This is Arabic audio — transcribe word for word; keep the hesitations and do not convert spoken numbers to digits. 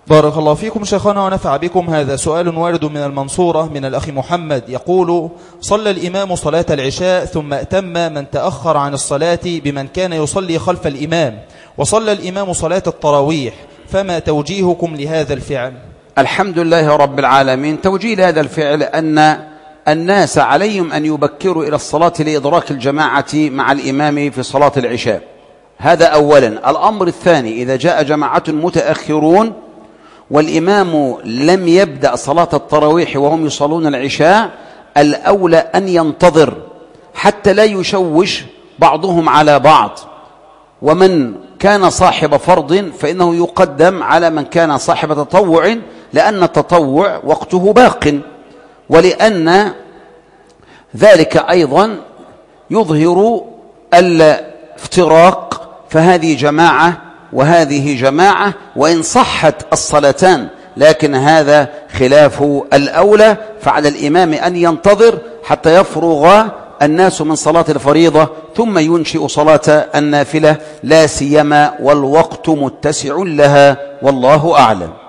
بارك الله فيكم شيخنا ونفع بكم. هذا سؤال وارد من المنصورة من الأخ محمد يقول: صلى الإمام صلاة العشاء ثم أتم من تأخر عن الصلاة بمن كان يصلي خلف الإمام، وصلى الإمام صلاة التراويح، فما توجيهكم لهذا الفعل؟ الحمد لله رب العالمين. توجيه هذا الفعل أن الناس عليهم أن يبكروا إلى الصلاة لإدراك الجماعة مع الإمام في صلاة العشاء، هذا أولا. الأمر الثاني: إذا جاء جماعة متأخرون والإمام لم يبدأ صلاة التراويح وهم يصلون العشاء، الأولى أن ينتظر حتى لا يشوش بعضهم على بعض، ومن كان صاحب فرض فإنه يقدم على من كان صاحب تطوع، لأن التطوع وقته باق، ولأن ذلك أيضا يظهر الافتراق، فهذه جماعة وهذه جماعة، وإن صحت الصلاتان، لكن هذا خلاف الأولى. فعلى الإمام أن ينتظر حتى يفرغ الناس من صلاة الفريضة ثم ينشئ صلاة النافلة، لا سيما والوقت متسع لها، والله أعلم.